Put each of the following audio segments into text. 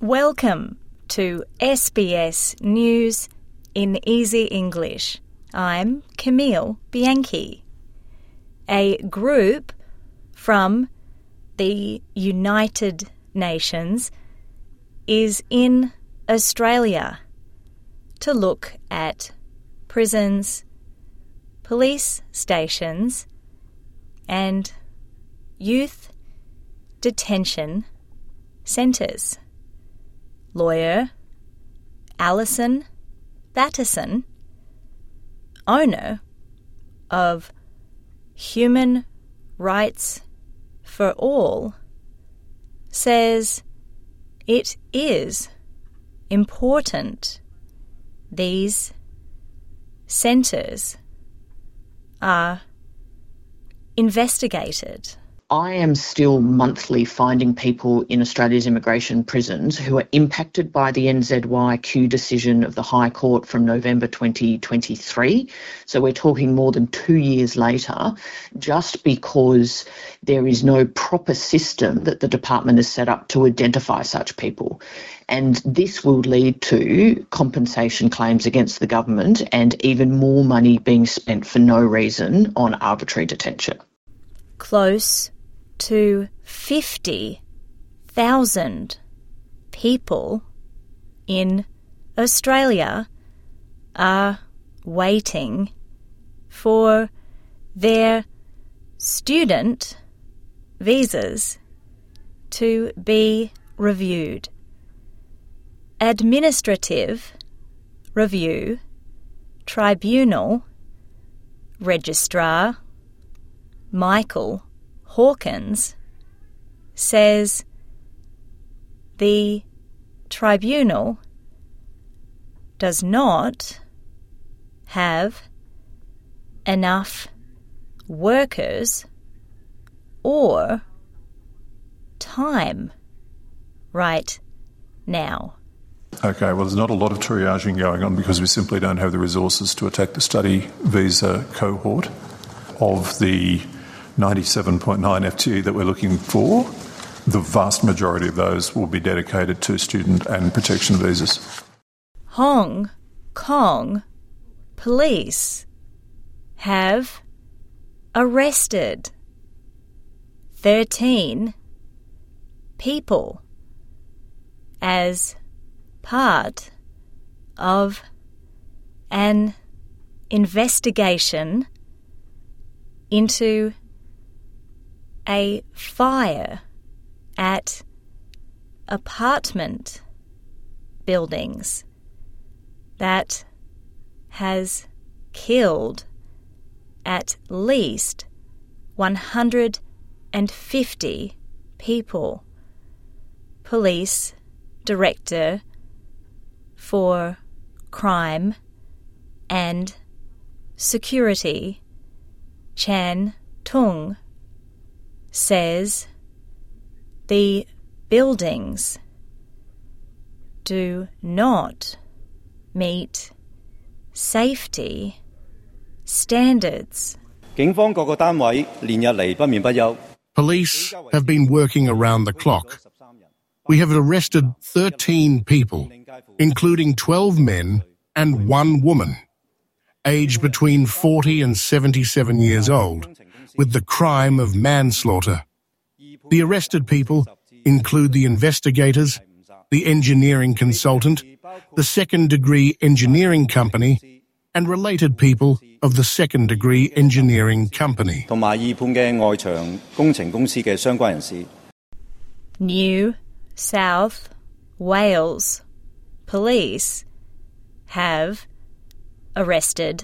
Welcome to SBS News in Easy English. I'm Camille Bianchi. A group from the United Nations is in Australia to look at prisons, police stations, and youth detention centres. Lawyer Alison Batterson, owner of Human Rights for All, says it is important these centres are investigated. I am still monthly finding people in Australia's immigration prisons who are impacted by the NZYQ decision of the High Court from November 2023. So we're talking more than 2 years later, just because there is no proper system that the department has set up to identify such people. And this will lead to compensation claims against the government and even more money being spent for no reason on arbitrary detention. Close to 50,000 people in Australia are waiting for their student visas to be reviewed. Administrative Review Tribunal Registrar Michael Hawkins says the tribunal does not have enough workers or time right now. Okay, well, there's not a lot of triaging going on because we simply don't have the resources to attack the study visa cohort of the 97.9 FTE that we're looking for. The vast majority of those will be dedicated to student and protection visas. Hong Kong police have arrested 13 people as part of an investigation into a fire at apartment buildings that has killed at least 150 people. Police Director for Crime and Security Chan Tung says the buildings do not meet safety standards. Police have been working around the clock. We have arrested 13 people, including 12 men and 1 woman, aged between 40 and 77 years old, with the crime of manslaughter. The arrested people include the investigators, the engineering consultant, the second-degree engineering company, and related people of the second-degree engineering company. New South Wales police have arrested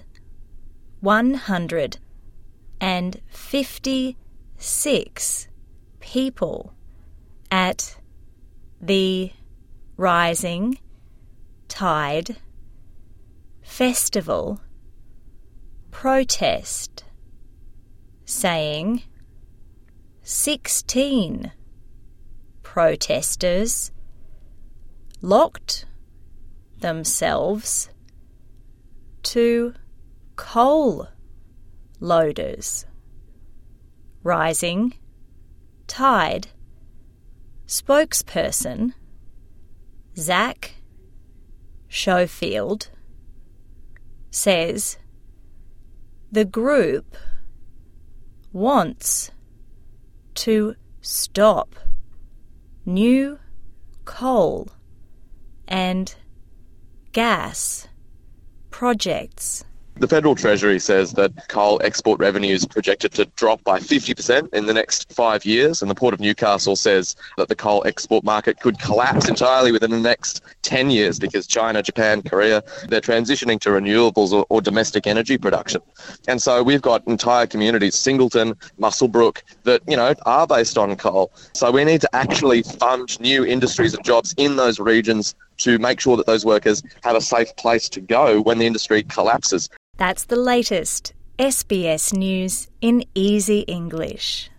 156 people at the Rising Tide Festival protest, saying 16 protesters locked themselves to coal loaders. Rising Tide spokesperson Zach Schofield says the group wants to stop new coal and gas projects. The Federal Treasury says that coal export revenues are projected to drop by 50% in the next 5 years, and the Port of Newcastle says that the coal export market could collapse entirely within the next 10 years because China, Japan, Korea, they're transitioning to renewables or domestic energy production. And so we've got entire communities, Singleton, Muswellbrook, that, are based on coal. So we need to actually fund new industries and jobs in those regions to make sure that those workers have a safe place to go when the industry collapses. That's the latest SBS News in Easy English.